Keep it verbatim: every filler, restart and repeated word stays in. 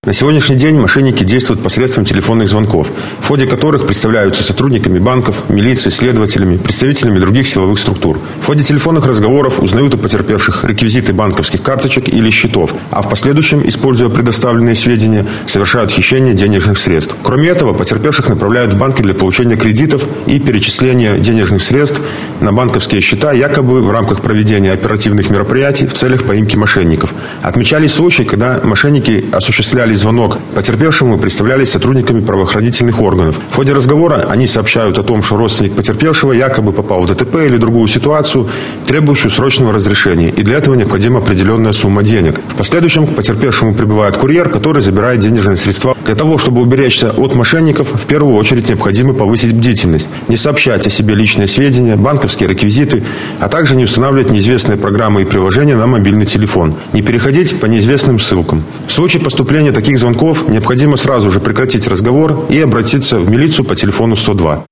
На сегодняшний день мошенники действуют посредством телефонных звонков, в ходе которых представляются сотрудниками банков, милиции, следователями, представителями других силовых структур. В ходе телефонных разговоров узнают у потерпевших реквизиты банковских карточек или счетов, а в последующем, используя предоставленные сведения, совершают хищение денежных средств. Кроме этого, потерпевших направляют в банки для получения кредитов и перечисления денежных средств на банковские счета, якобы в рамках проведения оперативных мероприятий в целях поимки мошенников. Отмечались случаи, когда мошенники осуществляли звонок потерпевшему и представлялись сотрудниками правоохранительных органов. В ходе разговора они сообщают о том, что родственник потерпевшего якобы попал в ДТП или другую ситуацию, требующую срочного разрешения, и для этого необходима определенная сумма денег. В последующем к потерпевшему прибывает курьер, который забирает денежные средства. Для того, чтобы уберечься от мошенников, в первую очередь необходимо повысить бдительность, не сообщать о себе личные сведения, банковские реквизиты, а также не устанавливать неизвестные программы и приложения на мобильный телефон, не переходить по неизвестным ссылкам. В случае поступления таких звонков необходимо сразу же прекратить разговор и обратиться в милицию по телефону сто два.